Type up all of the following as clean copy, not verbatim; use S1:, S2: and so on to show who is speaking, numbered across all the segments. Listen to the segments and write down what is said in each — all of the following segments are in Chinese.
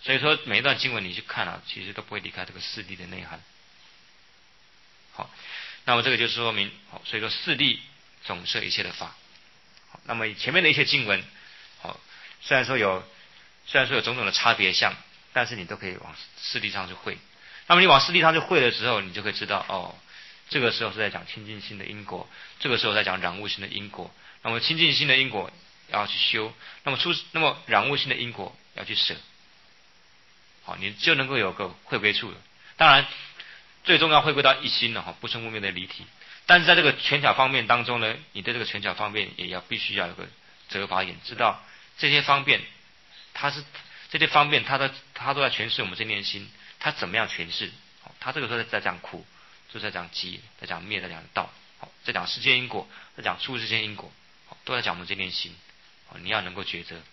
S1: 所以说每一段经文你去看啊，其实都不会离开这个四谛的内涵。好，那么这个就说明，所以说四谛总摄一切的法。好，那么前面的一些经文，好，虽然说有种种的差别项，但是你都可以往四谛上去会。那么你往四谛上去会的时候，你就会知道哦，这个时候是在讲清净心的因果，这个时候在讲染污心的因果。那么清净心的因果要去修，那么染污心的因果要去舍。好，你就能够有个会归处了。当然，最终要回归到一心了哈，不生无灭的离体。但是在这个权巧方面当中呢，你对这个权巧方面也必须要有个责法眼，知道这些方便，它都在诠释我们这念心，它怎么样诠释？它这个时候在讲苦，就在讲集，在讲灭，在讲道，在讲世间因果，在讲出世间因果，都在讲我们这念心。你要能够抉择。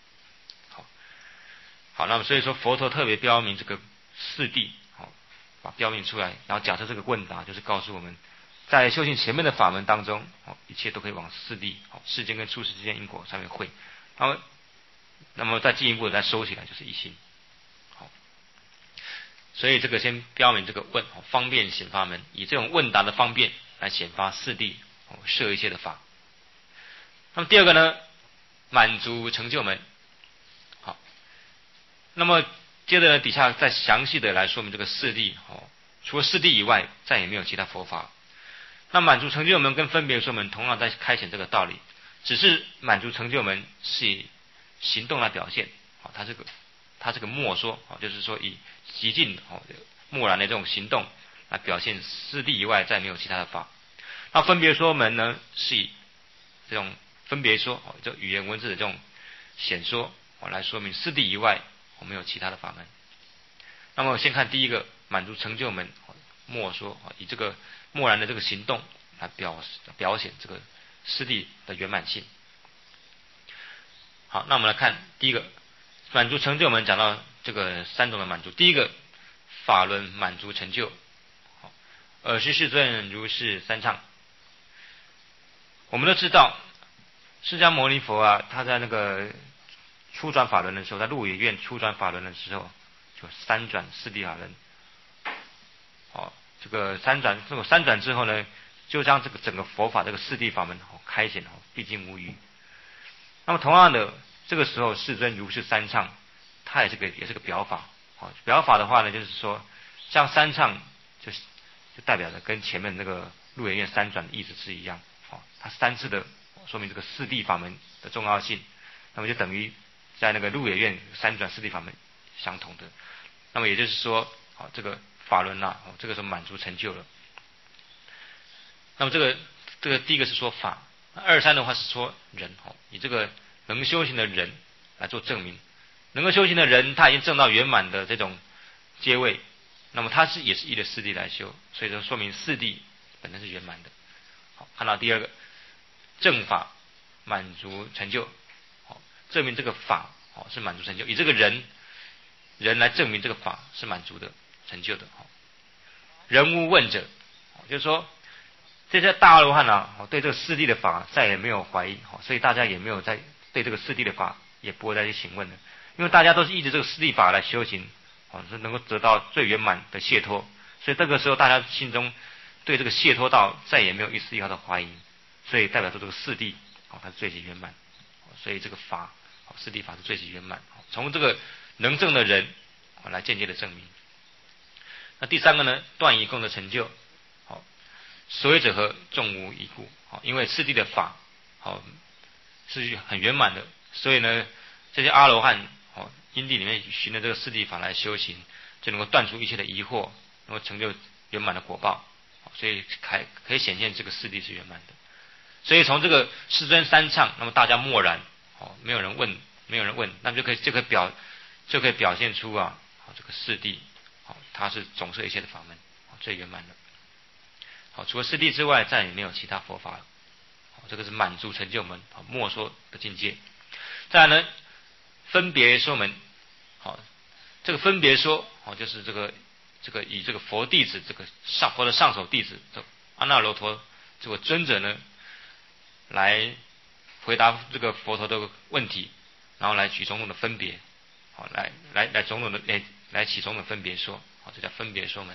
S1: 好，那么所以说佛陀特别标明这个四谛，把标明出来，然后假设这个问答就是告诉我们，在修行前面的法门当中，一切都可以往四谛，世间跟出世之间因果上面会，那么再进一步的再收起来就是一心。好，所以这个先标明这个问方便显发门，以这种问答的方便来显发四谛摄一切的法。那么第二个呢，满足成就门。好，那么接着呢，底下再详细的来说明这个四谛，除了四谛以外，再也没有其他佛法。那满足成就门跟分别说门同样在开显这个道理，只是满足成就门是以行动来表现，它这个默说，就是说以极尽默然的这种行动来表现四谛以外再没有其他的法。那分别说门呢，是以这种分别说，就语言文字的这种显说来说明四谛以外没有其他的法门。那么先看第一个满足成就门默说，以这个默然的这个行动来表显这个四谛的圆满性。好，那我们来看第一个满足成就门，讲到这个三种的满足。第一个法轮满足成就，尔时世尊如是三唱。我们都知道释迦牟尼佛啊，他在那个初转法轮的时候，在鹿野苑初转法轮的时候，就三转四谛法轮。这个三转之后呢，就将这个整个佛法这个四谛法门开显，毕竟无余。那么同样的，这个时候世尊如是三唱，它也是个表法。表法的话呢，就是说像三唱就代表着跟前面那个鹿野苑三转的意思是一样。它三次的说明这个四谛法门的重要性，那么就等于在那个鹿野苑三转四谛法门相同的。那么也就是说，这个法轮啊，这个时候满足成就了。那么这个第一个是说法，二三的话是说人，以这个能修行的人来做证明。能够修行的人，他已经证到圆满的这种阶位，那么他也是依着四谛来修，所以说明四谛本身是圆满的。好，看到第二个正法满足成就，证明这个法是满足成就，以这个人来证明这个法是满足的成就的。人无问者，就是说这些大阿罗汉啊，对这个四谛的法再也没有怀疑，所以大家也没有再对这个四谛的法也不会再去询问了，因为大家都是依着这个四谛法来修行，是能够得到最圆满的解脱，所以这个时候大家心中对这个解脱道再也没有一丝一毫的怀疑，所以代表出这个四谛它是最极圆满，所以这个法四谛法是最极圆满，从这个能证的人来间接的证明。那第三个呢，断疑功的成就，所谓者何？众无一故，因为四谛的法是很圆满的，所以呢这些阿罗汉因地里面循着这个四谛法来修行，就能够断除一切的疑惑，能够成就圆满的果报，所以可以显现这个四谛是圆满的。所以从这个世尊三唱，那么大家默然，没有人问，那么就可以表现出这个四谛它是总摄一切的法门，最圆满的。除了四谛之外，再也没有其他佛法了。这个是满足成就门，默说的境界。再来呢，分别说门，这个分别说，就是这个以这个佛弟子，这个佛的上首弟子阿那罗陀这个尊者呢，来回答这个佛陀的问题，然后来举种种的分别，来来起种种分别说，好，这叫分别说门。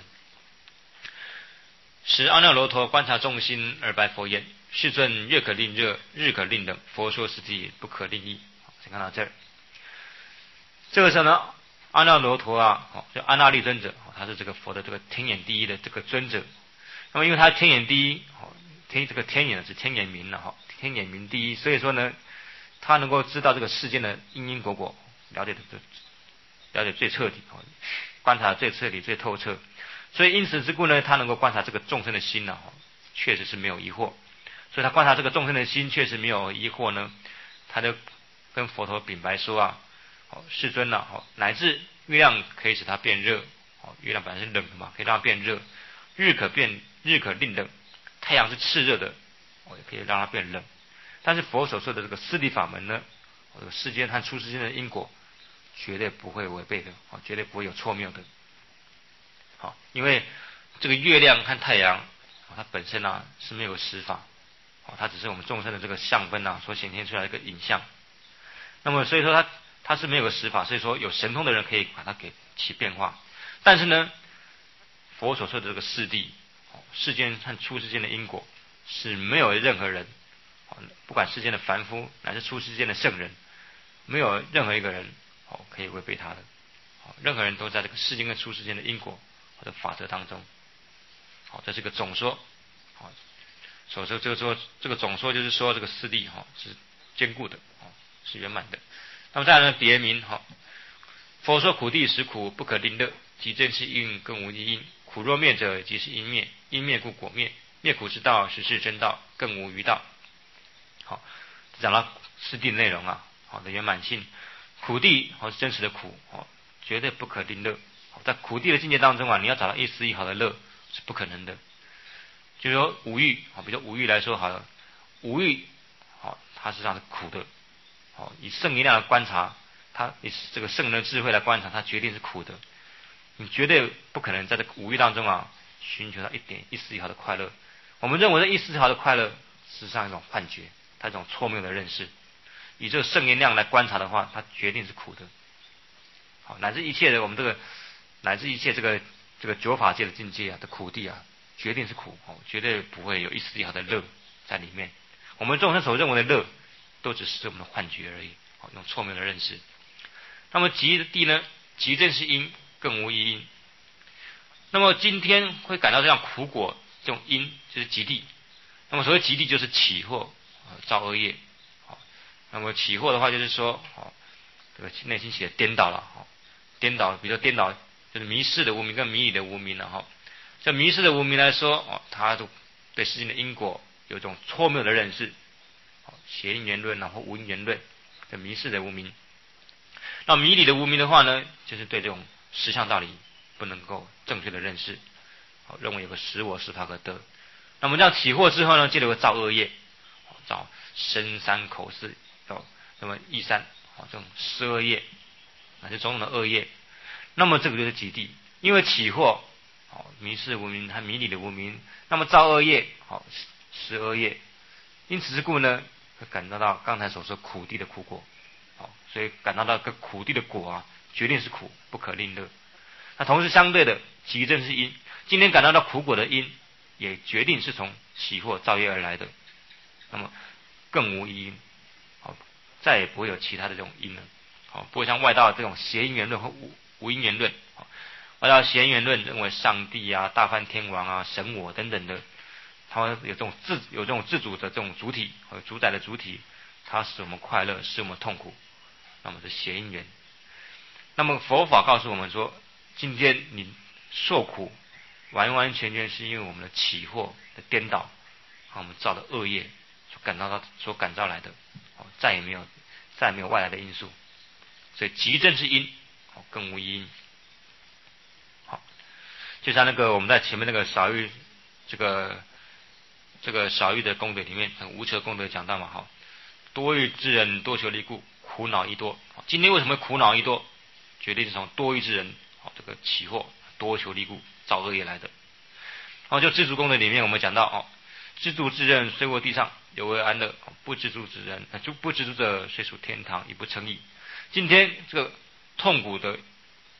S1: 使阿耨罗陀观察众心而白佛言：世尊，月可令热，日可令冷，佛说实际不可令意。先看到这儿。这个时候呢，阿耨罗陀啊，就阿那律尊者，他是这个佛的这个天眼第一的这个尊者。那么因为他天眼第一，这个天眼是天眼明了，天眼明第一，所以说呢，他能够知道这个世间的因因果果，了解最彻底，观察最彻底最透彻。所以因此之故呢，他能够观察这个众生的心呢，确实是没有疑惑。所以他观察这个众生的心确实没有疑惑呢，他就跟佛陀禀白说啊，世尊啊，乃至月亮可以使它变热，月亮本来是冷的嘛，可以让它变热；日可令冷，太阳是炽热的，也可以让它变冷。但是佛所说的这个四谛法门呢，这个世间和出世间的因果绝对不会违背的，绝对不会有错谬的。好，因为这个月亮和太阳，它本身啊是没有实法，它只是我们众生的这个相分啊所显现出来的一个影像。那么所以说它是没有个实法，所以说有神通的人可以把它给起变化。但是呢，佛所说的这个四谛，世间和出世间的因果，是没有任何人，不管世间的凡夫乃至出世间的圣人，没有任何一个人可以违背他的。任何人都在这个世间跟出世间的因果或者法则当中。好，这是个总说。好，所说这个总说就是说这个四谛是坚固的，是圆满的。那么再来呢，别名佛说苦谛实苦，不可令乐，即真是因，更无一因。苦若灭者，即是因灭，因灭故果灭。灭苦之道，实是真道，更无余道。好，讲到四谛的内容啊，好的圆满性。苦谛是真实的苦，绝对不可令乐。在苦谛的境界当中啊，你要找到一丝一毫的乐是不可能的。就是说五欲，比如五欲来说好了，五欲它实际上是苦的。以圣力量的观察，以这个圣人的智慧来观察，它决定是苦的。你绝对不可能在这个五欲当中啊，寻求到一丝一毫的快乐。我们认为的一丝一毫的快乐，实际上一种幻觉，它一种错谬的认识。以这个圣言量来观察的话，它决定是苦的。好，乃至一切的我们这个九法界的境界啊的苦谛啊，决定是苦，绝对不会有一丝一毫的乐在里面。我们众生所认为的乐，都只是我们的幻觉而已，一种错谬的认识。那么极的谛呢，极正是因，更无一因。那么今天会感到这样苦果，这种因就是极谛。那么所谓极谛就是起惑造恶业。那么起惑的话就是说，这个内心起颠倒了，颠倒，比如说颠倒就是迷失的无明跟迷理的无明了。这迷失的无明来说，他都对世间的因果有一种错谬的认识，邪因缘论然后无因缘论，这迷失的无明。那迷理的无明的话呢，就是对这种实相道理不能够正确的认识，认为有个实我实法可得。那么这样起惑之后呢，接着会造恶业，造身三口四，那么意三，这种十恶业，这种种的恶业。那么这个就是极谛，因为起惑，迷失无明和迷理的无明，那么造恶业，十恶业。因此之故呢，会感到刚才所说苦谛的苦果，所以感到个苦谛的果啊，决定是苦，不可令乐。那同时相对的，极正是因，今天感到苦果的因，也决定是从起惑造业而来的。那么更无一因，再也不会有其他的这种因了。不会像外道这种邪因缘论和无因缘论。外道邪因缘论认为上帝啊、大梵天王啊、神我等等的，他们有这种自主的这种主体和主宰的主体，它使我们快乐，使我们痛苦，那么是邪因缘。那么佛法告诉我们说，今天你受苦，完完全全是因为我们的起惑的颠倒，和我们造的恶业所感召来的，再也没有外来的因素。所以极正是因，更无一因。好，就像那个我们在前面那个少欲这个少欲的功德里面，无车功德讲到嘛，多欲之人多求利故，苦恼亦多。今天为什么苦恼亦多？绝对是从多欲之人这个起惑多求利故造恶业来的。就知足功德里面我们讲到，知足之人虽卧地上，犹为安乐；不知足之人，不知足者虽属天堂，亦不称意。今天这个痛苦的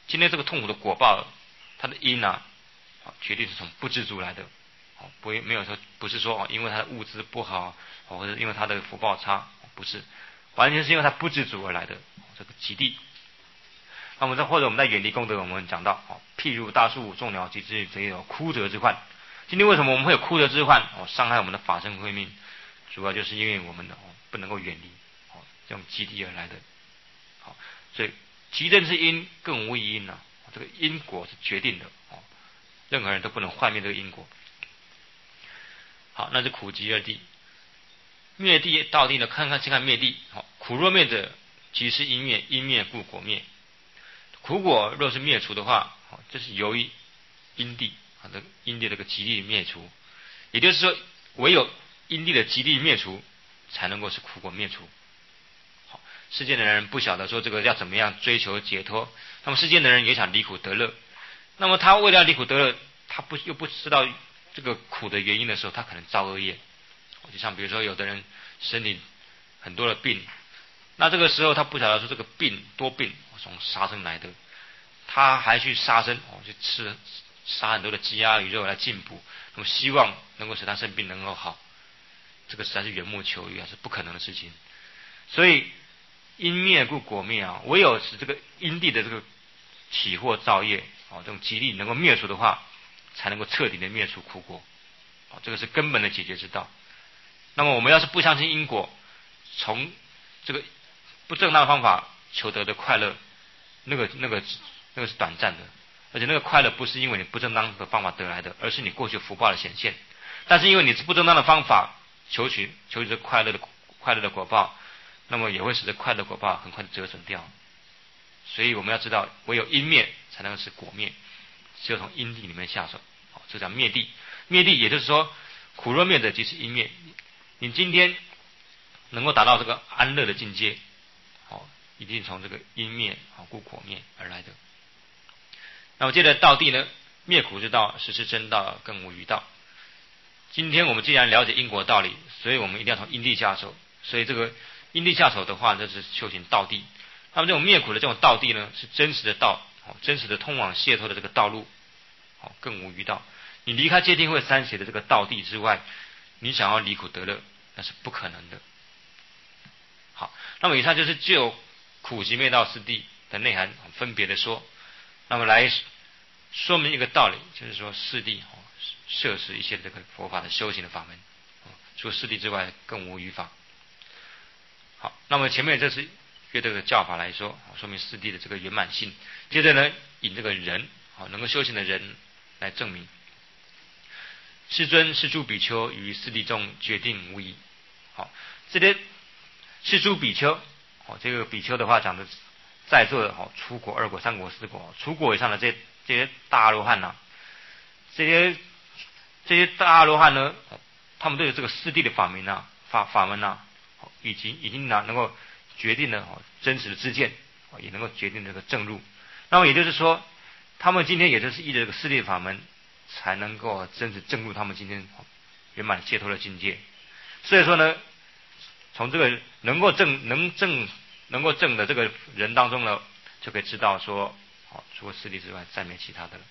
S1: 今天这个痛苦的果报，它的因啊，决定是从不知足来的，没有说不是说因为他的物资不好，或者因为他的福报差，不是，完全是因为他不知足而来的这个极地。那么或者我们在远离功德，我们讲到譬如大树众鸟及之，则有枯折之患。今天为什么我们会有枯折之患？伤害我们的法身慧命，主要就是因为我们的不能够远离这种极地而来的。所以其正是因，更无异因啊。这个因果是决定的任何人都不能坏灭这个因果。好，那是苦集二谛。灭地道地呢？先看灭地。苦若灭者，即是因灭，因灭故果灭。苦果若是灭除的话，这是由于因地这个因地这个极力灭除，也就是说，唯有因地的极力灭除，才能够使苦果灭除。世间的人不晓得说这个要怎么样追求解脱，那么世间的人也想离苦得乐，那么他为了离苦得乐，他又不知道这个苦的原因的时候，他可能造恶业。就像比如说有的人身体很多的病，那这个时候他不晓得说这个病多病从杀生来的，他还去杀生去杀很多的鸡鸭鱼肉来进补，那么希望能够使他生病能够好，这个实在是缘木求鱼，还是不可能的事情。所以因灭故果灭啊，唯有使这个因地的这个起惑造业这种极力能够灭除的话，才能够彻底的灭除苦果这个是根本的解决之道。那么我们要是不相信因果，从这个不正当的方法求得的快乐，那个是短暂的，而且那个快乐不是因为你不正当的方法得来的，而是你过去福报的显现。但是因为你是不正当的方法求取这快乐的果报，那么也会使得快乐果报很快的折损掉。所以我们要知道，唯有因灭才能使果灭，只有从因地里面下手。这叫灭地。灭地也就是说，苦若灭者，即是因灭。你今天能够达到这个安乐的境界，一定从这个因灭故果灭而来的。那么接着道地呢，灭苦之道，实是真道，更无余道。今天我们既然了解因果道理，所以我们一定要从因地下手。所以这个因地下手的话，这是修行道地。那么这种灭苦的这种道地呢，是真实的道，真实的通往解脱的这个道路，更无余道。你离开戒定慧三邪的这个道地之外，你想要离苦得乐，那是不可能的。好，那么以上就是就苦集灭道四谛的内涵分别的说，那么来说明一个道理，就是说四谛摄持一切这个佛法的修行的法门，除了四谛之外更无余法。好，那么前面这是约这个教法来说，说明四谛的这个圆满性。接着呢，引这个人能够修行的人来证明。世尊是诸比丘于四谛中决定无疑。好，这些是诸比丘，这个比丘的话讲的在座的初果、二果、三果、四果，初果以上的这些大阿罗汉呐，这些大阿罗汉呢，他们对这个四谛的法门呐、法门呐，已经能够决定了真实的知见，也能够决定这个正路。那么也就是说，他们今天也就是依着这个四谛法门，才能够真实证入他们今天圆满解脱的境界。所以说呢，从这个能够证的这个人当中呢，就可以知道说，除了四谛之外，再没其他的了。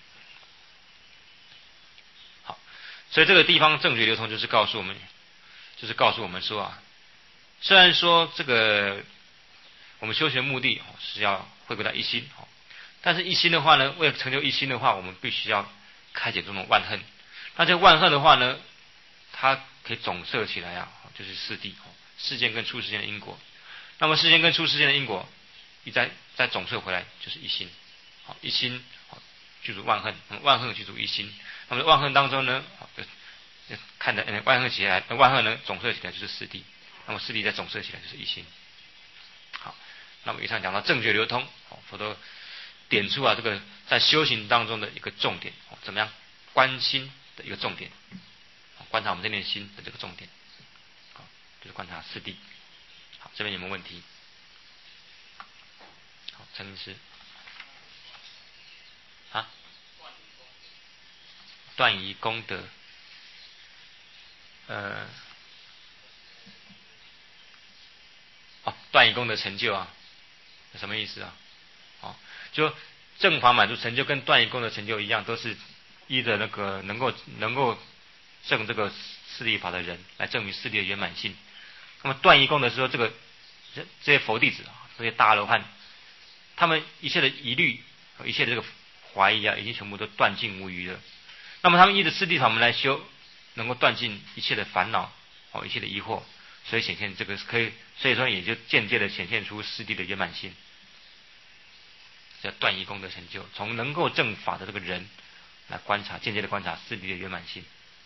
S1: 好，所以这个地方正觉流通就是告诉我们说啊，虽然说这个我们修学目的是要回归到一心，但是一心的话呢，为了成就一心的话，我们必须要开解这种万恨。那这万恨的话呢，它可以总摄起来啊，就是四谛，世间跟出世间的因果。那么世间跟出世间的因果，再总摄回来就是一心。一心具足万恨，万恨具足一心。那么万恨当中呢，看着万恨起来，万恨呢总摄起来就是四谛，那么四谛再总摄起来就是一心。好，那么以上讲到正觉流通，佛陀点出这个在修行当中的一个重点，怎么样观心的一个重点，观察我们这念心的这个重点，就是观察四谛。好，这边有没有问题？好，陈律师。断疑功德，断疑功德成就啊，什么意思啊？就正法满足成就跟断一功德成就一样，都是依着那个能够证这个四谛法的人来证明四谛的圆满性。那么断一功德是说这些佛弟子啊，这些大阿罗汉，他们一切的疑虑和一切的这个怀疑啊，已经全部都断尽无余了。那么他们依着四谛法门来修，能够断尽一切的烦恼一切的疑惑，所以显现这个可以，所以说也就间接的显现出四谛的圆满性。叫断一功德成就，从能够证法的这个人来观察，间接的观察四谛的圆满性。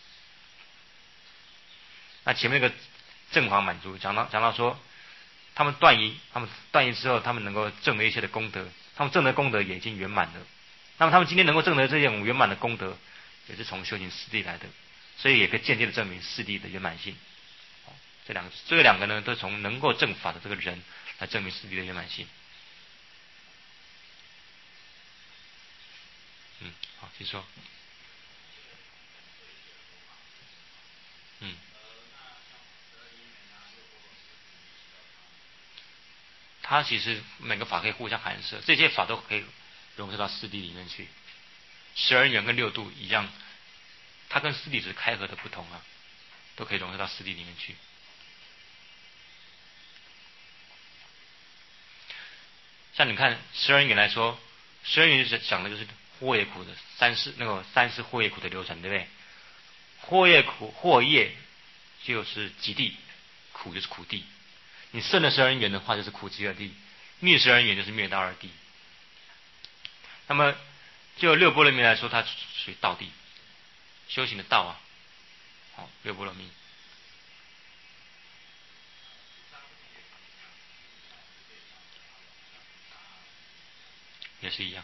S1: 那前面那个正法满足讲到说，他们断一之后，他们能够证得一切的功德，他们证得功德也已经圆满了。那么他们今天能够证得这种圆满的功德，也是从修行四谛来的，所以也可以间接的证明四谛的圆满性。这两个呢，都从能够证法的这个人来证明四谛的圆满性。好，请说。它其实每个法可以互相含摄，这些法都可以融合到四谛里面去。12因缘跟6度一样，它跟四谛只是开合的不同啊，都可以融合到四谛里面去。像你看12因缘来说，12因缘讲的就是惑业苦的三世惑业苦的流程，对不对？惑业就是极地，苦就是苦地。你顺的12因缘的话，就是苦极乐地；逆12因缘就是灭道二地。那么就六波罗蜜来说，它属于道地，修行的道啊。好，六波罗蜜。也是一样。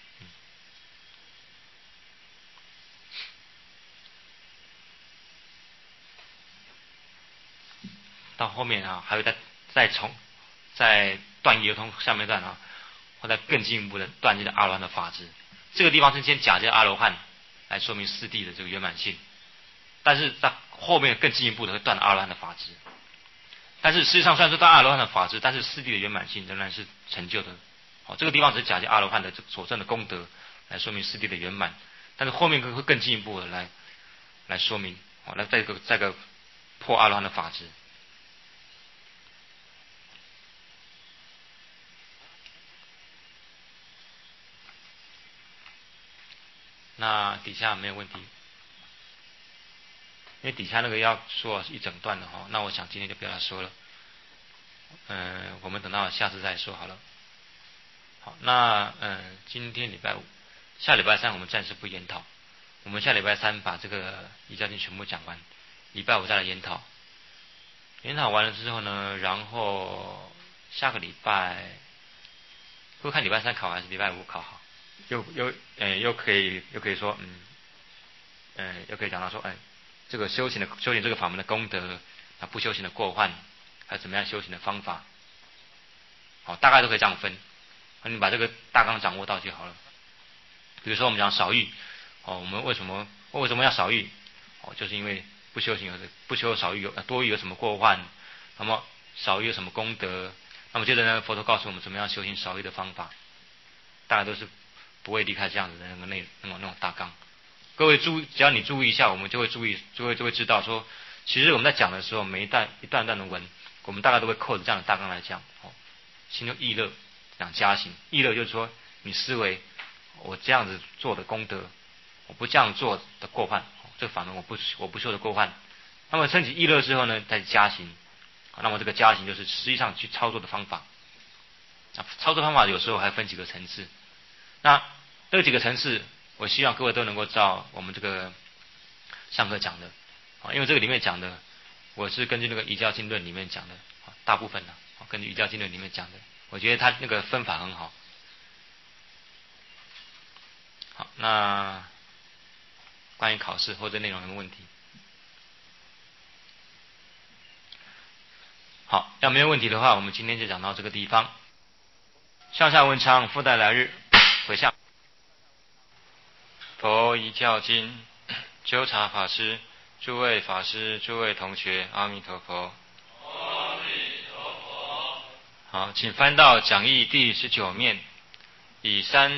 S1: 到后面啊，还会再断一流通下面段啊，或者更进一步的断这个阿罗汉的法执。这个地方是先假借阿罗汉来说明四谛的这个圆满性，但是在后面更进一步的会断阿罗汉的法执。但是实际上虽然说断阿罗汉的法执，但是四谛的圆满性仍然是成就的。好，这个地方只是假借阿罗汉的所证的功德来说明四谛的圆满，但是后面会更进一步的来说明，来再个破阿罗汉的法执。那底下没有问题，因为底下那个要说一整段的哈，那我想今天就不要说了，我们等到下次再说好了。好，那今天礼拜五，下礼拜三我们暂时不研讨，我们下礼拜三把这个依教经全部讲完，礼拜五再来研讨。研讨完了之后呢，然后下个礼拜，会看礼拜三考还是礼拜五考好？又可以说又可以讲到说这个修行这个法门的功德啊，不修行的过患，还有怎么样修行的方法，好，大概都可以这样分。你把这个大纲掌握到就好了。比如说我们讲少欲，我们为什么要少欲？就是因为不修行不修少欲多欲有什么过患？那么少欲有什么功德？那么接着呢，佛陀告诉我们怎么样修行少欲的方法，大概都是不会离开这样子的那种大纲。各位只要你注意一下，我们就会知道说，其实我们在讲的时候，每一段的文，我们大概都会扣着这样的大纲来讲。心中意乐讲加行，意乐就是说你思维我这样子做的功德，我不这样做的过患，这个法门我不修的过患。那么升起意乐之后呢，再加行。那么这个加行就是实际上去操作的方法。操作方法有时候还分几个层次。那这几个层次，我希望各位都能够照我们这个上课讲的，因为这个里面讲的，我是根据那个《遗教经论》里面讲的，大部分的根据《遗教经论》里面讲的，我觉得他那个分法很好。好，那关于考试或者内容有没有问题？好，要没有问题的话，我们今天就讲到这个地方。向下文昌，复待来日回向。佛遗教经，纠察法师，诸位法师，诸位同学，阿弥陀佛。阿弥陀佛。好，请翻到讲义第19面，以三段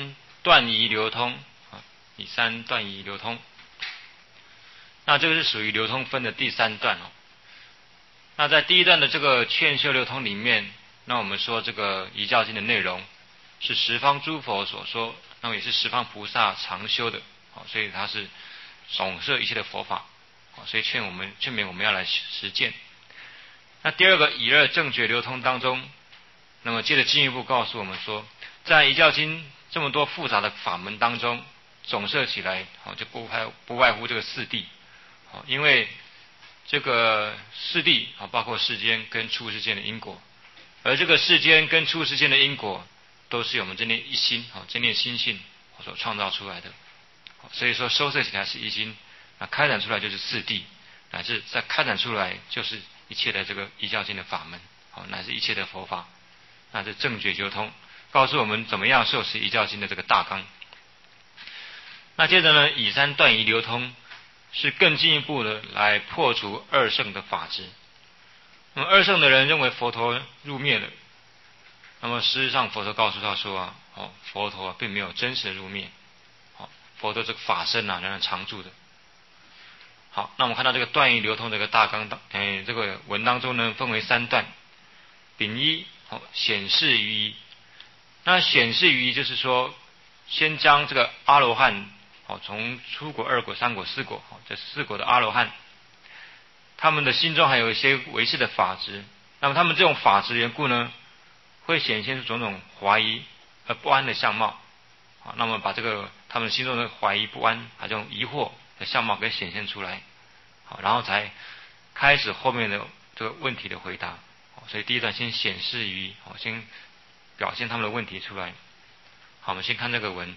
S2: 断疑流通啊，以三断疑流通。那这个是属于流通分的第3段哦。那在第1段的这个劝修流通里面，那我们说这个遗教经的内容是十方诸佛所说，那么也是十方菩萨常修的，所以它是总摄一切的佛法，所以劝勉我们要来实践。那第2个以二正觉流通当中，那么接着进一步告诉我们说，在遗教经这么多复杂的法门当中，总摄起来就不外乎这个4谛，因为这个4谛包括世间跟出世间的因果，而这个世间跟出世间的因果都是我们这念一心这念心性所创造出来的，所以说收摄起来是一心，那开展出来就是4谛，乃至再开展出来就是一切的这个遗教经的法门，乃至一切的佛法，那这正觉流通告诉我们怎么样受持遗教经的这个大纲。那接着呢，以三断疑流通是更进一步的来破除二圣的法执。那么二圣的人认为佛陀入灭了，那么事实上佛陀告诉他说佛陀并没有真实的入灭，佛陀这个法身仍然常住的。好，那我们看到这个断疑流通这个大纲这个文当中呢，分为3段。丙一显示于一，那显示于一就是说，先将这个阿罗汉从初果、2果、3果、4果这4果的阿罗汉，他们的心中还有一些维持的法执，那么他们这种法执缘故呢，会显现出种种怀疑而不安的相貌，那么把这个他们心中的怀疑不安这种疑惑的相貌给显现出来，然后才开始后面的这个问题的回答。所以第1段先显示于先表现他们的问题出来。好，我们先看这个文。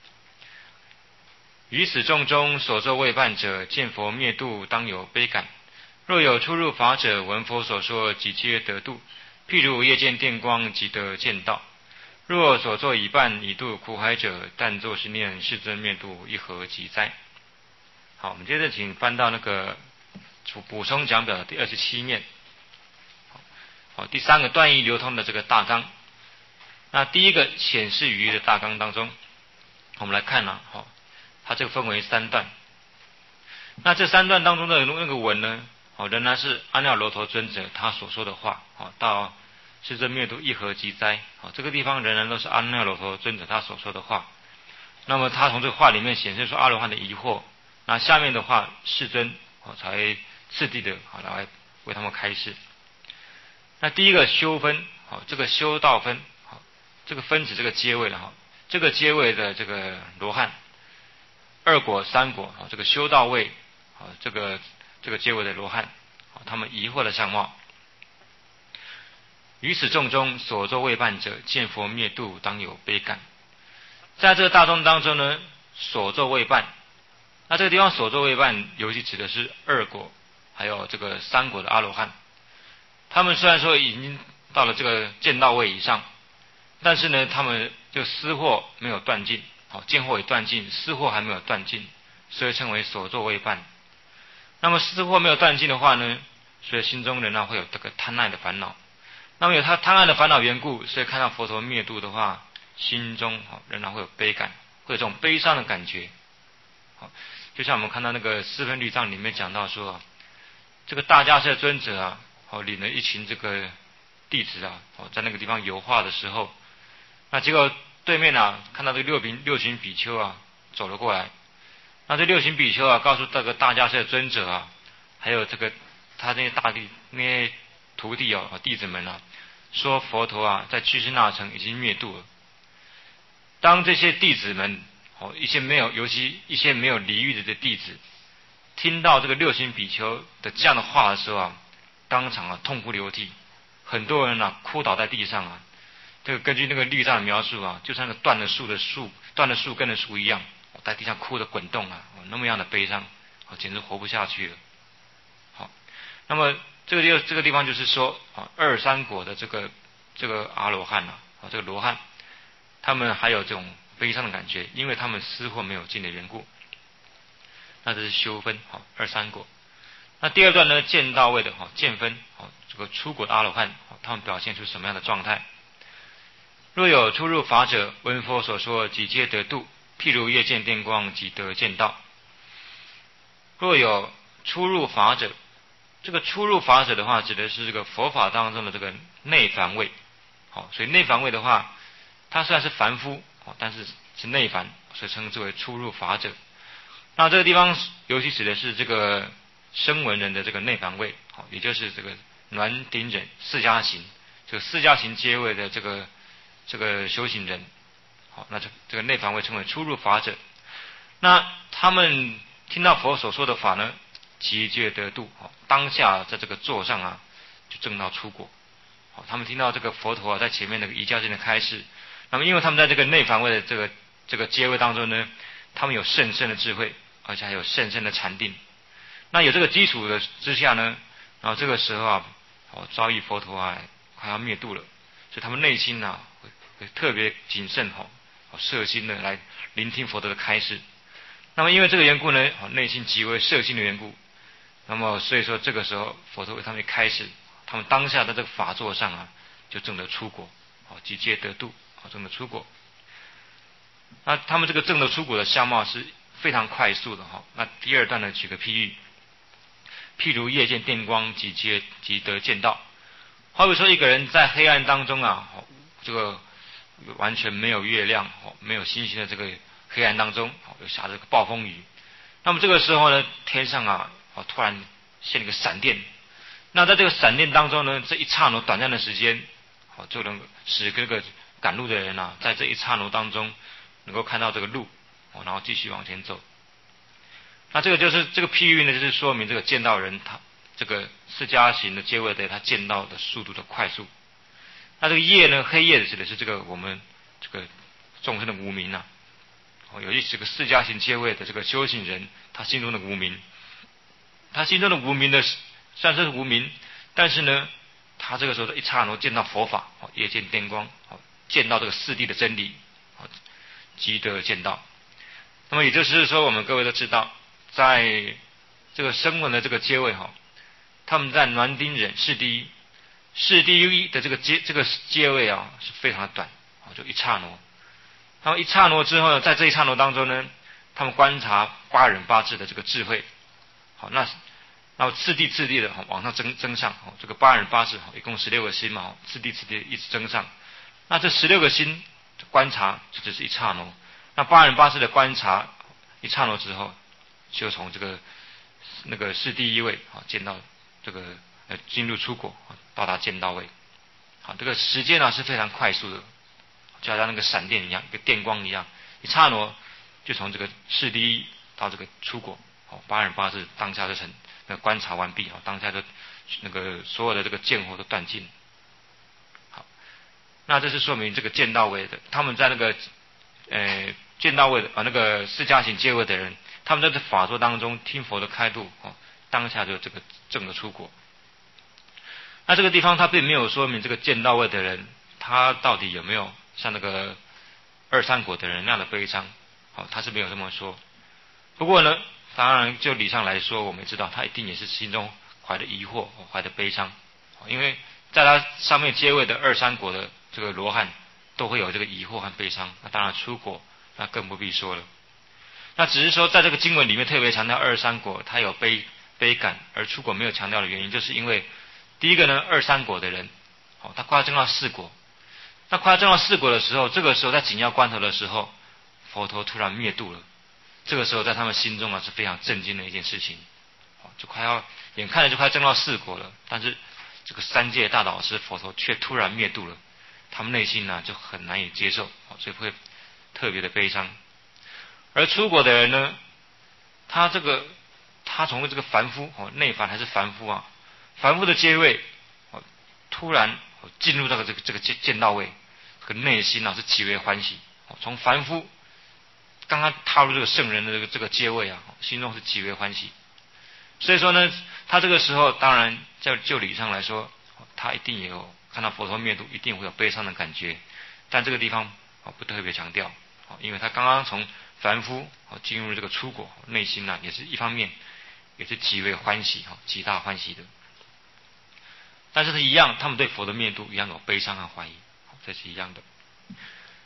S2: 于此众中所作未办者，见佛灭度，当有悲感。若有出入法者，闻佛所说，即皆得度。譬如夜见电光，即得见道。若所作已办，以度苦海者，但作是念世尊灭度，一何即哉？好，我们接着请翻到那个补充讲表的第27面。第3个断疑流通的这个大纲。那第1个显示于的大纲当中，我们来看它这个分为3段。那这3段当中的那个文呢，仍然是阿耨罗陀尊者他所说的话，到世尊灭度一何即哉，这个地方仍然都是阿耨罗陀尊者他所说的话。那么他从这个话里面显示出阿罗汉的疑惑，那下面的话世尊才次第的来为他们开示。那第1个修分，这个修道分，这个分指这个阶位的这个阶位的这个罗汉，2果、3果这个修道位，这个阶位的罗汉，他们疑惑的相貌。于此众中所作未办者，见佛灭度，当有悲感。在这个大众当中呢，所作未办，那这个地方所作未办，尤其指的是2果还有这个3果的阿罗汉。他们虽然说已经到了这个见道位以上，但是呢，他们就私惑没有断尽，见惑已断尽，私惑还没有断尽，所以称为所作未办。那么私惑没有断尽的话呢，所以心中仍然会有这个贪爱的烦恼。那么有他贪爱的烦恼缘故，所以看到佛陀灭度的话，心中仍然会有悲感，会有这种悲伤的感觉。就像我们看到那个四分律藏里面讲到说，这个大迦叶尊者领了一群这个弟子在那个地方游化的时候，那结果对面看到这六群比丘走了过来，那这6群比丘告诉这个大迦叶尊者还有这个他那些那些徒弟弟子们说佛陀在居士那城已经灭度了。当这些弟子们尤其一些没有离欲的弟子，听到这个6群比丘的这样的话的时候当场痛哭流涕，很多人哭倒在地上这个根据那个律藏的描述就像那个断了树根的树一样，在地上哭得滚动那么样的悲伤，简直活不下去了。好，那么这个地方就是说2、3果的这个阿罗汉这个罗汉，他们还有这种悲伤的感觉，因为他们私惑没有尽的缘故。那这是修分2、3果。那第2段呢，见道位的见分这个初果的阿罗汉他们表现出什么样的状态？ 若有出入法者，闻佛所说，即皆得度。譬如夜见电光，即得见道。若有出入法者，这个出入法者的话，指的是这个佛法当中的这个内凡位。好，所以内凡位的话，它虽然是凡夫，但是是内凡，所以称之为出入法者。那这个地方尤其指的是这个声闻人的这个内凡位，也就是这个暖顶忍四加行，这个四加行阶位的这个修行人。好，那这个内凡位称为出入法者。那他们听到佛所说的法呢，即皆得度，当下在这个座上啊，就证到出果。好，他们听到这个佛陀在前面那个瑜伽经的开示，那么因为他们在这个内凡位的这个阶位当中呢，他们有甚深的智慧，而且还有甚深的禅定。那有这个基础的之下呢，然后这个时候啊，遭遇佛陀啊快要灭度了，所以他们内心啊会特别谨慎摄心的来聆听佛陀的开示。那么因为这个缘故呢，内心极为摄心的缘故，那么所以说这个时候佛陀为他们开示，他们当下在这个法座上啊，就证得出果，即皆得度，证得出果。那他们这个证得出果的相貌是非常快速的哈。那第二段呢，举个譬喻，譬如夜见电光，即得见道。好比说一个人在黑暗当中啊，这个完全没有月亮，没有星星的这个黑暗当中，又下着个暴风雨。那么这个时候呢，天上啊，突然现了个闪电。那在这个闪电当中呢，这一刹那短暂的时间，就能使这个赶路的人啊，在这一刹那当中能够看到这个路，然后继续往前走。那这个就是这个譬喻呢，就是说明这个见道人他这个四加行的阶位的他见到的速度的快速。那这个夜呢，黑夜指的是这个我们这个众生的无明啊。尤其这个四加行阶位的这个修行人，他心中的无明，他心中的无明的虽然是无明，但是呢，他这个时候一刹那见到佛法，夜见电光，见到这个四谛的真理，即得见道。那么也就是说，我们各位都知道，在这个声闻的这个阶位他们在暖顶忍四谛的这个阶位啊是非常的短，就一刹那。那么一刹那之后呢，在这一刹那当中呢，他们观察八忍八智的这个智慧。好，那然后次第的往上增上，这个八忍八智一共16个心嘛，次第一直增上。那这16个心观察就只是一刹那，那八忍八智的观察一刹那之后，就从这个那个是第一位见到这个进入出果，到达见道位。好，这个时间呢是非常快速的，就好像那个闪电一样，一个电光一样，一刹那就从这个是第一到这个出果。八忍八智当下就成观察完毕，当下就那个所有的这个见惑都断尽。好，那这是说明这个见道位的，他们在那个见道位的那个四加行阶位的人，他们在这法座当中听佛的开度，当下就这个证得出果。那这个地方他并没有说明这个见道位的人，他到底有没有像那个二三果的人那样的悲伤，他是没有这么说。不过呢，当然就理上来说，我们知道他一定也是心中怀着疑惑，怀着悲伤，因为在他上面阶位的二三果的这个罗汉都会有这个疑惑和悲伤，那当然出果那更不必说了。那只是说在这个经文里面特别强调二三果他有悲感，而出果没有强调的原因，就是因为第一个呢，二三果的人他快要证到四果，那快要证到四果的时候，这个时候在紧要关头的时候，佛陀突然灭度了。这个时候在他们心中是非常震惊的一件事情，就快要眼看着就快证到四果了，但是这个三界大导师佛陀却突然灭度了，他们内心就很难以接受，所以会特别的悲伤。而出果的人呢，他从这个凡夫内凡还是凡夫啊，凡夫的阶位突然进入到这个见道位，这个内心是极为欢喜，从凡夫刚刚踏入这个圣人的这个阶位啊，心中是极为欢喜。所以说呢，他这个时候当然就理上来说，他一定也有看到佛陀灭度，一定会有悲伤的感觉，但这个地方不特别强调，因为他刚刚从凡夫进入这个出果，内心也是一方面也是极为欢喜，极大欢喜的。但是他一样，他们对佛的灭度一样有悲伤和怀疑，这是一样的。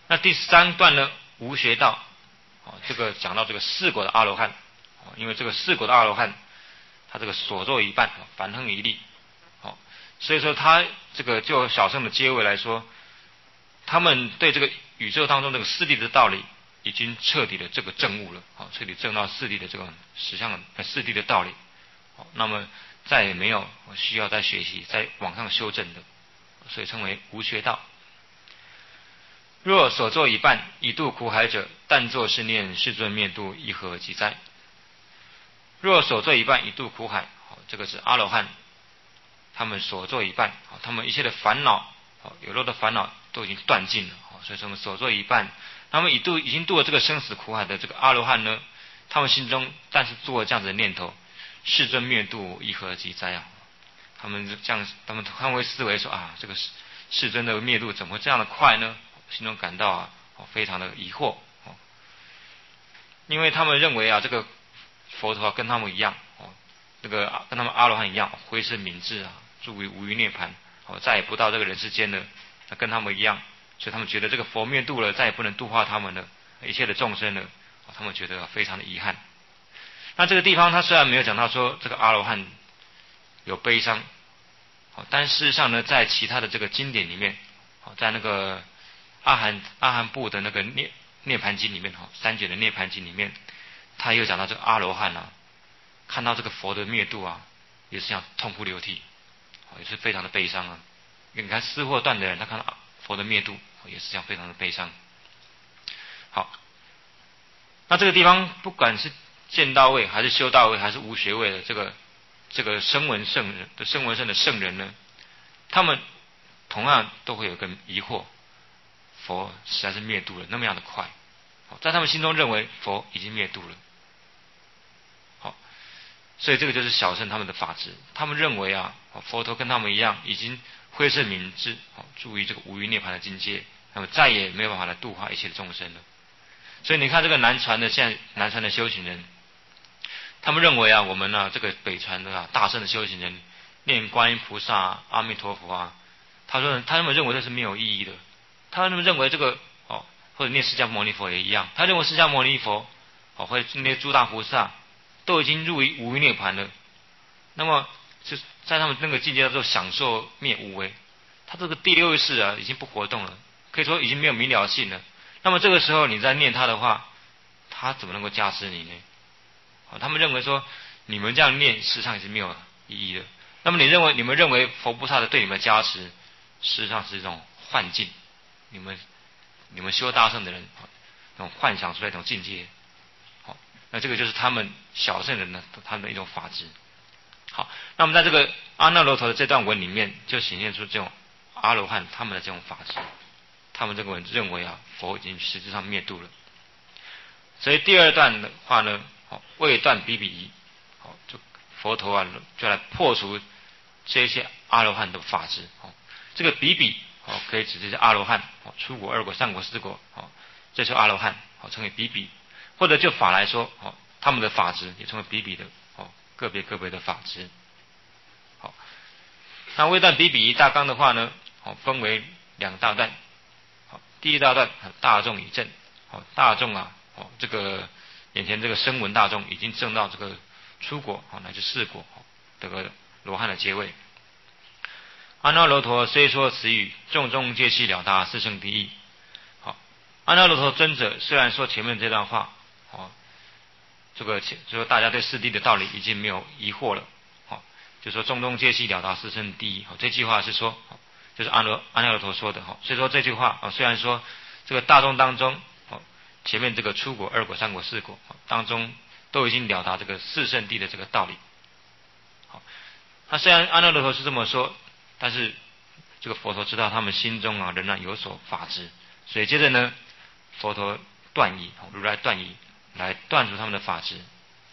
S2: 那第3段呢，无学道，这个讲到这个4果的阿罗汉，因为这个4果的阿罗汉，他这个所作一半，凡亨一利，所以说他这个就小乘的阶位来说，他们对这个宇宙当中这个四谛的道理已经彻底的这个证悟了，彻底证到四谛的这个实相四谛的道理，那么再也没有需要再学习再往上修正的，所以称为无学道。若所作一半，以度苦海者，但作是念世尊灭度，一何即哉？若所作一半，以度苦海，这个是阿罗汉，他们所作一半，他们一切的烦恼，有漏的烦恼都已经断尽了，所以说我们所作一半，他们已经度了这个生死苦海的这个阿罗汉呢，他们心中但是做了这样子的念头，世尊灭度，一何即哉啊？他们这样，他们会思维说啊，这个世尊的灭度怎么会这样的快呢？心中感到非常的疑惑，因为他们认为这个佛陀跟他们一样，这个跟他们阿罗汉一样，灰身明智住于无余涅槃，再也不到这个人世间了，跟他们一样，所以他们觉得这个佛灭度了，再也不能度化他们了，一切的众生了，他们觉得非常的遗憾。那这个地方他虽然没有讲到说这个阿罗汉有悲伤，但事实上呢，在其他的这个经典里面，在那个阿含部的那个涅盘经里面，三卷的涅盘经里面，他也有讲到这个阿罗汉看到这个佛的灭度也是像痛哭流涕，也是非常的悲伤你看思惑断的人，他看到佛的灭度也是这样非常的悲伤。好，那这个地方不管是见到位还是修到位还是无学位的这个声闻圣的圣人呢，他们同样都会有个疑惑，佛实在是灭度了那么样的快，在他们心中认为佛已经灭度了。好，所以这个就是小乘他们的法执，他们认为佛陀跟他们一样，已经灰色明智，住于这个无余涅槃的境界，那么再也没有办法来度化一切的众生了。所以你看这个南传的修行人，他们认为我们这个北传的大乘的修行人念观音菩萨阿弥陀佛他们认为这是没有意义的，他们认为这个或者念释迦牟尼佛也一样，他认为释迦牟尼佛或者那些诸大菩萨都已经入于无余涅槃了，那么就在他们那个境界叫做享受灭无他这个第六意识已经不活动了，可以说已经没有明了性了。那么这个时候你再念他的话，他怎么能够加持你呢？他们认为说你们这样念事实上是没有意义的。那么你们认为佛菩萨的对你们的加持，事实上是一种幻境，你们修大乘的人那种幻想出来一种境界。好，那这个就是他们小乘人呢他们的一种法执。好，那么在这个阿耨罗陀的这段文里面，就显现出这种阿罗汉他们的这种法执，他们这个人认为佛已经实质上灭度了。所以第二段的话呢，未断比比夷，就佛陀就来破除这些阿罗汉的法执。这个比比可以指这些阿罗汉，初果、二果、三果、四果，这些阿罗汉称为比比，或者就法来说，他们的法执也称为比比的，个别的法执。好，那未断比比夷大纲的话呢，分为2大段。第一大段大众已证，大众这个眼前这个声闻大众已经证到这个初果乃至四果这个罗汉的阶位。阿耨罗陀虽说此语，众众皆悉了达四圣谛义。好，阿耨罗陀尊者虽然说前面这段话，就说大家对四谛的道理已经没有疑惑了，就说众众皆悉了达四圣谛义。这句话是说，就是阿耨罗陀说的。所以说这句话虽然说这个大众当中，前面这个初果、二果、三果、四果当中都已经了达这个四圣谛的这个道理。好，那虽然阿耨罗陀是这么说，但是这个佛陀知道他们心中仍然有所法执，所以接着呢，佛陀断疑，如来断疑，来断除他们的法执。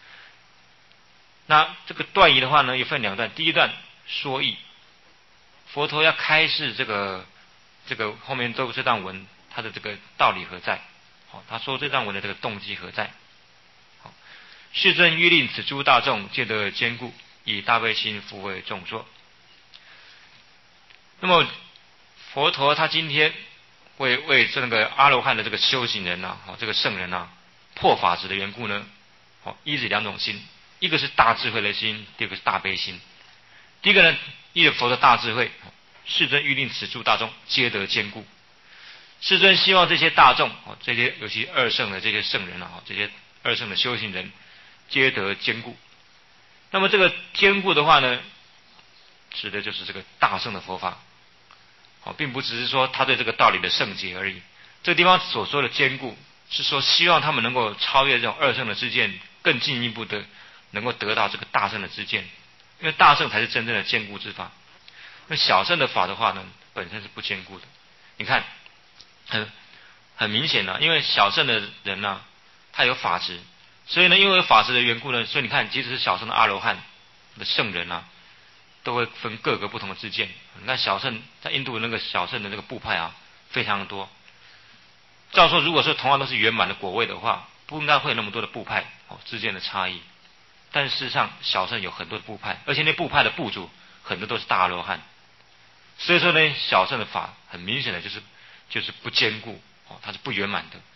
S2: 那这个断疑的话呢，又分2段。第一段说义，佛陀要开示这个后面这段文它的这个道理何在？他说这段文的这个动机何在？世尊欲令此诸大众皆得坚固，以大悲心抚慰众说。那么佛陀他今天为这个阿罗汉的这个修行人呐，这个圣人呐，破法执的缘故呢，依止两种心，一个是大智慧的心，第二个是大悲心。第一个呢，依着佛的大智慧，世尊预定此诸大众皆得坚固。世尊希望这些大众，这些尤其二圣的这些圣人啊，这些二圣的修行人，皆得坚固。那么这个坚固的话呢，指的就是这个大圣的佛法，并不只是说他对这个道理的圣洁而已。这个地方所说的坚固，是说希望他们能够超越这种二圣的知见，更进一步的能够得到这个大圣的知见，因为大圣才是真正的坚固之法。那小圣的法的话呢，本身是不坚固的。你看，很明显的，因为小圣的人呢，他有法执，所以呢，因为有法执的缘故呢，所以你看，即使是小圣的阿罗汉的圣人啊，都会分各个不同的知见。你看小圣在印度那个小圣的那个部派啊，非常的多。照说，如果说同样都是圆满的果位的话，不应该会有那么多的部派之间的差异。但是事实上，小圣有很多的部派，而且那部派的部主很多都是大阿罗汉。所以说呢，小圣的法很明显的就是不坚固，它是不圆满的。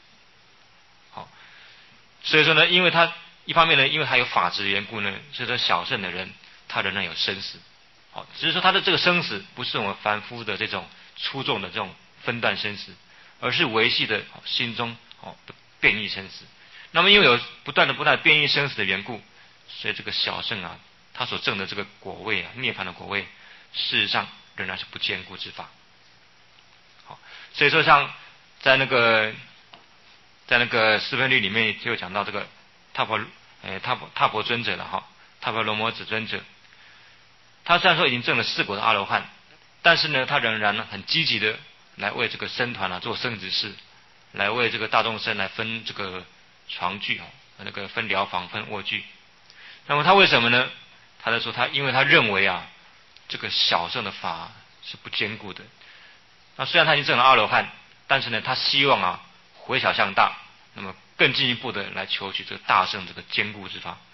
S2: 所以说呢，因为他一方面呢，因为他有法执的缘故呢，所以说小圣的人他仍然有生死。只是说他的这个生死不是我们凡夫的这种粗重的这种分段生死，而是维系的心中变异生死。那么因为有不断的变异生死的缘故，所以这个小圣啊，他所证的这个果位啊，涅槃的果位，事实上仍然是不坚固之法。所以说像在那个四分律里面就有讲到这个踏婆尊者了哈，踏婆罗摩子尊者，他虽然说已经证了4果的阿罗汉，但是呢，他仍然呢很积极的来为这个僧团啊做僧执事，来为这个大众生来分这个床具那个分疗房分卧具。那么他为什么呢？他在说因为他认为啊，这个小圣的法是不坚固的。那虽然他已经证了阿罗汉，但是呢，他希望啊回小向大，那么更进一步的来求取这个大圣这个坚固之法。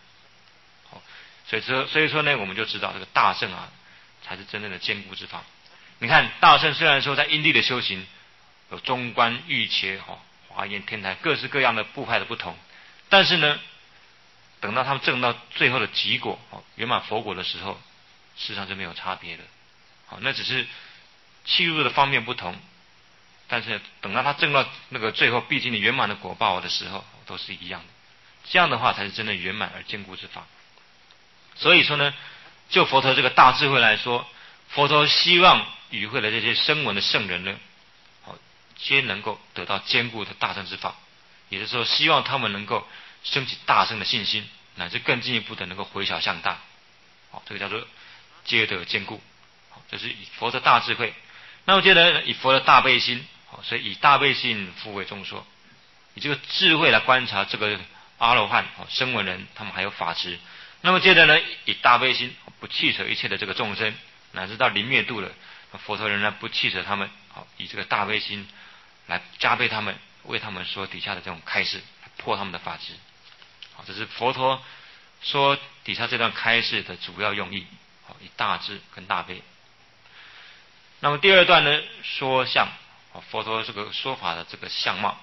S2: 所以说呢，我们就知道这个大圣啊，才是真正的坚固之法。你看大圣虽然说在因地的修行有中观、欲切、华严、天台各式各样的部派的不同，但是呢，等到他们证到最后的极果圆满佛果的时候，事实上是没有差别的。那只是契入的方面不同，但是等到他证到那个最后毕竟的圆满的果报的时候，都是一样的。这样的话才是真的圆满而坚固之法。所以说呢，就佛陀这个大智慧来说，佛陀希望与会的这些声闻的圣人呢，皆能够得到坚固的大乘之法，也就是说，希望他们能够升起大乘的信心，乃至更进一步的能够回小向大。这个叫做皆得坚固。这是以佛的大智慧。那么接着以佛的大悲心，所以以大悲心复为众说，以这个智慧来观察这个阿罗汉声闻人，他们还有法执。那么接着呢，以大悲心不弃舍一切的这个众生，乃至到临灭度了，佛陀仍然不弃舍他们，以这个大悲心来加倍他们，为他们说底下的这种开示，破他们的法执。这是佛陀说底下这段开示的主要用意，以大智跟大悲。那么第二段呢，说相，佛陀这个说法的这个相貌。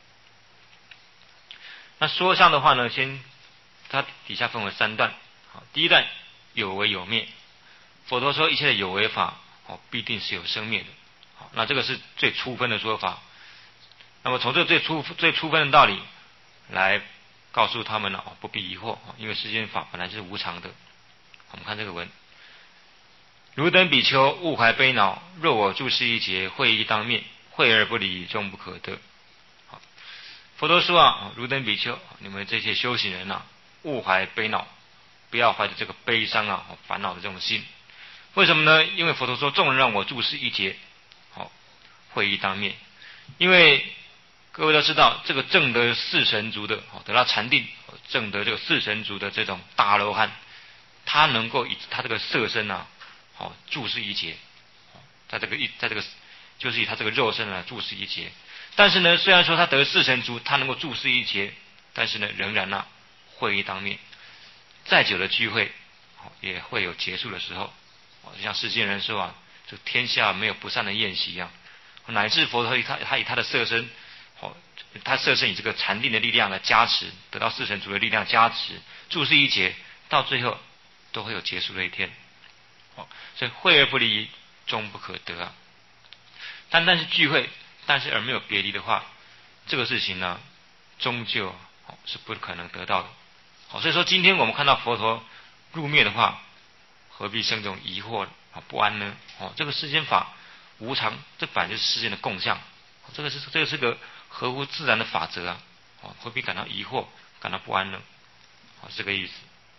S2: 那说相的话呢，它底下分为3段。第一段有为有灭，佛陀说一切的有为法必定是有生灭的。那这个是最初分的说法。那么从这最初分的道理来告诉他们呢，不必疑惑，因为世间法本来就是无常的。我们看这个文：汝等比丘勿怀悲恼，若我住世一劫，会意当灭，会而不离，终不可得。佛陀说啊，汝等比丘，你们这些修行人啊，勿怀悲恼，不要怀着这个悲伤啊、烦恼的这种心。为什么呢？因为佛陀说，众人让我住世一劫，会意当灭。因为各位都知道，这个证得四神足的，得到禅定，证得这个四神足的这种大阿罗汉，他能够以他这个色身啊，住世一劫，在这个就是以他这个肉身啊住世一劫。但是呢，虽然说他得四神足，他能够住世一劫，但是呢，仍然会意当灭。再久的聚会，也会有结束的时候。就像世间人说啊，这天下没有不散的宴席一样， 乃至佛陀他以他的色身，他色身以这个禅定的力量来加持，得到四神足的力量加持，注释一劫，到最后都会有结束的一天。所以会而不离，终不可得啊。单单是聚会，但是而没有别离的话，这个事情呢，终究是不可能得到的。所以说今天我们看到佛陀入灭的话，何必生这种疑惑不安呢？这个世间法无常，这本来就是世间的共相，这个是个合乎自然的法则啊，何必感到疑惑，感到不安呢？是这个意思。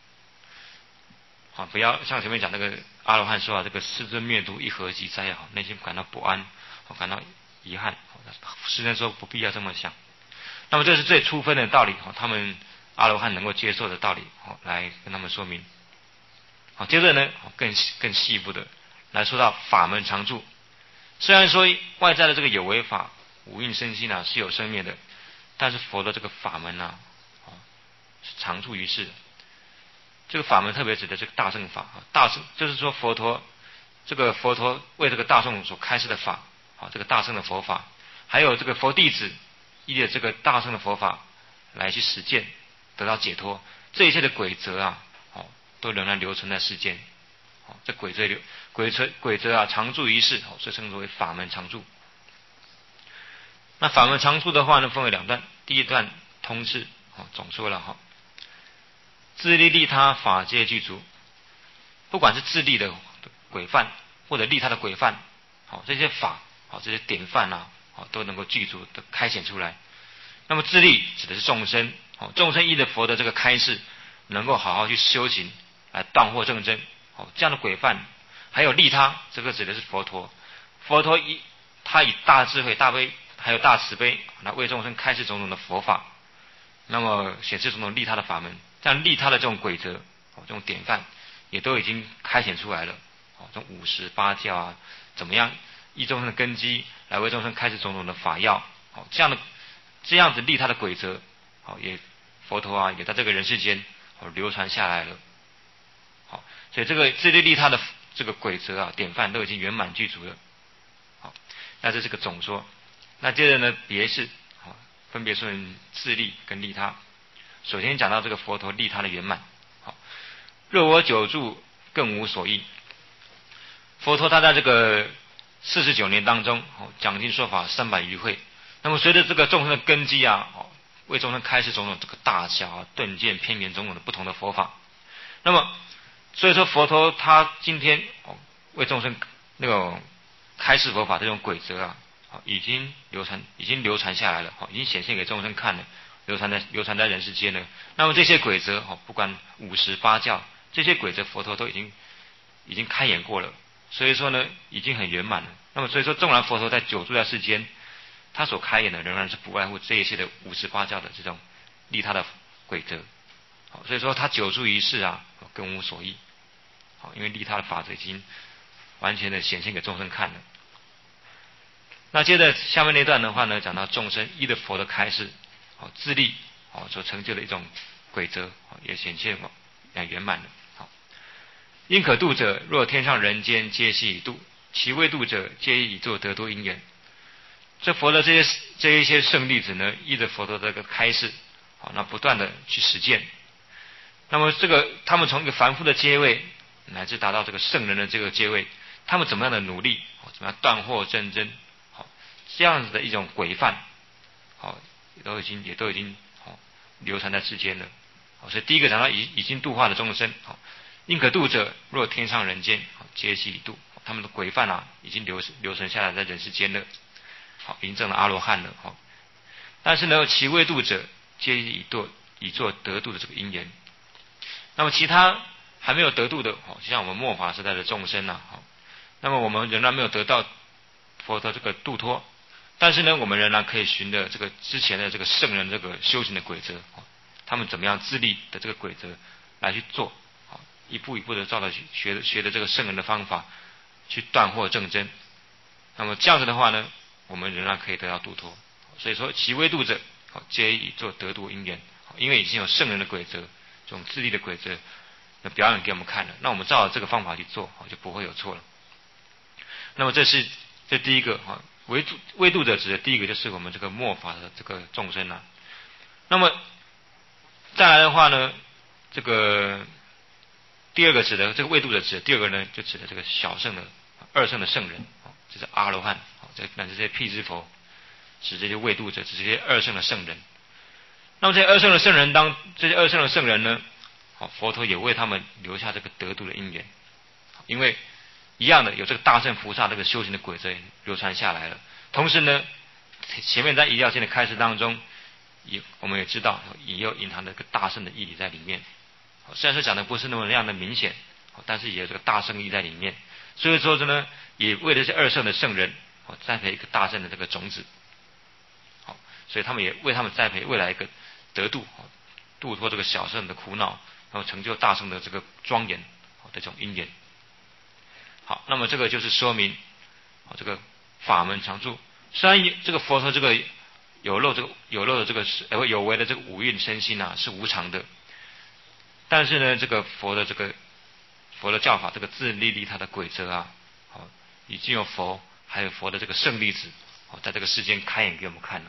S2: 不要像前面讲那个阿罗汉说这个世尊灭度一合即灾内心感到不安，感到遗憾。世尊说不必要这么想。那么这是最初分的道理，他们阿罗汉能够接受的道理，来跟他们说明。接着呢，更细一步的来说到法门常住。虽然说外在的这个有为法五蕴身心是有生灭的，但是佛的这个法门是常住于世的。这个法门特别指的这个大乘法，大乘就是说佛陀为这个大众所开示的法，这个大乘的佛法，还有这个佛弟子依着这个大乘的佛法来去实践，得到解脱，这一切的规则都仍然留存在世间。这规则常住于世，所以称之为法门常住。那法门常住的话呢，分为两段，第一段通释总说了自利利他法皆具足，不管是自利的规范或者利他的规范，这些法这些典范都能够具足的开显出来。那么自利指的是众生，众生依着佛的这个开示，能够好好去修行，来断惑正真，这样的规范。还有利他，这个指的是佛陀，他以大智慧、大悲还有大慈悲来为众生开示种种的佛法，那么显示种种利他的法门，这样利他的这种规则，这种典范也都已经开显出来了。这种58教怎么样依众生的根基来为众生开示种种的法要，这样子利他的规则，佛陀也在这个人世间流传下来了。所以这个自利利他的这个规则典范都已经圆满具足了。那这是个总说。那接着呢，别是分别说明自利跟利他。首先讲到这个佛陀利他的圆满。若我久住，更无所益。佛陀他在这个49年当中讲经说法300余会，那么随着这个众生的根基为众生开示种种这个大小顿渐偏圆种种的不同的佛法。那么所以说佛陀他今天为众生那种开示佛法这种规则已经流传下来了，已经显现给众生看了，流传在人世间了。那么这些规则不管58教，这些规则佛陀都已经开演过了，所以说呢已经很圆满了。那么所以说纵然佛陀在久住在世间，他所开演的仍然是不外乎这一些的58教的这种利他的规则。所以说他久住于世更无所益，因为利他的法则已经完全的显现给众生看了。那接着下面那段的话呢，讲到众生依着佛的开示自利所成就的一种规则也显现圆满了。因可度者，若天上人间皆悉以度，其未度者，皆以作得度因缘。这佛的这一些圣弟子呢，依着佛的这个开示那不断的去实践。那么他们从一个凡夫的阶位乃至达到这个圣人的这个阶位，他们怎么样的努力怎么样断惑正真，这样子的一种规范也都已经流传在世间了。所以第一个讲到已经度化的众生，应可度者，若天上人间皆悉以度，他们的规范已经流传下来在人世间了，已经证了阿罗汉了。但是呢，其未度者，皆以作得度的这个因缘。那么其他还没有得度的，就像我们末法时代的众生那么我们仍然没有得到佛的这个度脱，但是呢，我们仍然可以循着这个之前的这个圣人这个修行的规则，他们怎么样自立的这个规则来去做，一步一步的照着学的这个圣人的方法去断惑正真。那么这样子的话呢，我们仍然可以得到度脱。所以说其未度者皆以作得度因缘，因为已经有圣人的规则，这种自立的规则表演给我们看了，那我们照着这个方法去做就不会有错了。那么这第一个为度者指的第一个就是我们这个末法的这个众生啊。那么再来的话呢，这个第二个指的这个为度者指的第二个呢，就指的这个小圣的二圣的圣人，就是阿罗汉，乃至这些辟支佛，指这些为度者，指这些二圣的圣人。那么这些二圣的圣人呢，佛陀也为他们留下这个得度的因缘，因为一样的有这个大圣菩萨这个修行的轨迹流传下来了。同时呢，前面在一要经的开示当中，我们也知道也有隐含的一个大圣的义理在里面。虽然说讲的不是那么样的明显，但是也有这个大圣义在里面。所以说呢，也为了这二圣的圣人，栽培一个大圣的这个种子。好，所以他们也为他们栽培未来一个得度，度脱这个小圣的苦恼，然后成就大圣的这个庄严的这种因缘。好，那么这个就是说明这个法门常住。虽然这个佛陀这个有漏的这个有为的这个五蕴身心啊是无常的，但是呢，这个佛的教法这个自利他的规则啊，已经有佛还有佛的这个胜利子在这个世间开演给我们看了。